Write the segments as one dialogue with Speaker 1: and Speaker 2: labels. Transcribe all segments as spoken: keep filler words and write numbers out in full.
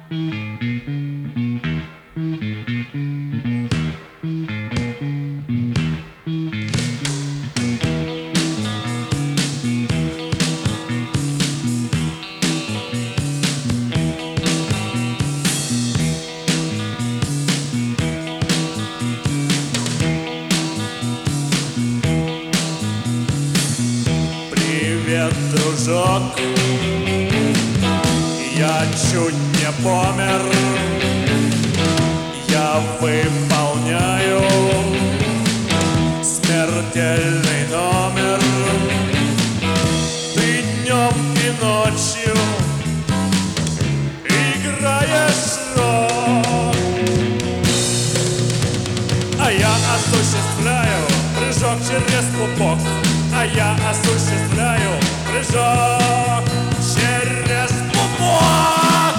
Speaker 1: Привет, дружок, я чуть не помер. Я выполняю смертельный номер. Ты днем и ночью играешь роль, а я осуществляю прыжок через пупок. А я осуществляю прыжок через пупок.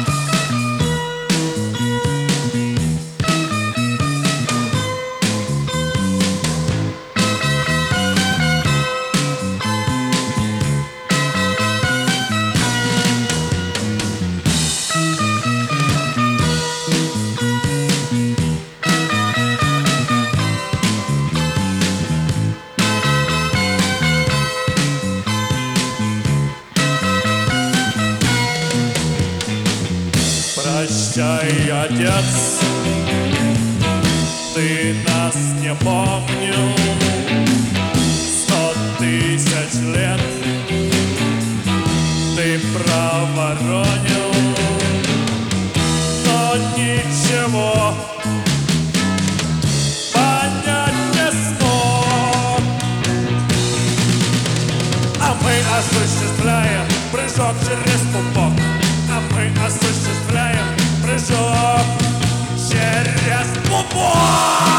Speaker 1: Прощай, отец, ты нас не помнил. Сто тысяч лет ты проворонил, но ничего понять не смог. А мы осуществляем прыжок через пупок. А мы осуществляем прыжок через пупок.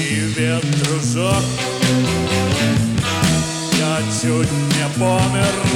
Speaker 1: Привет, дружок, я чуть не помер.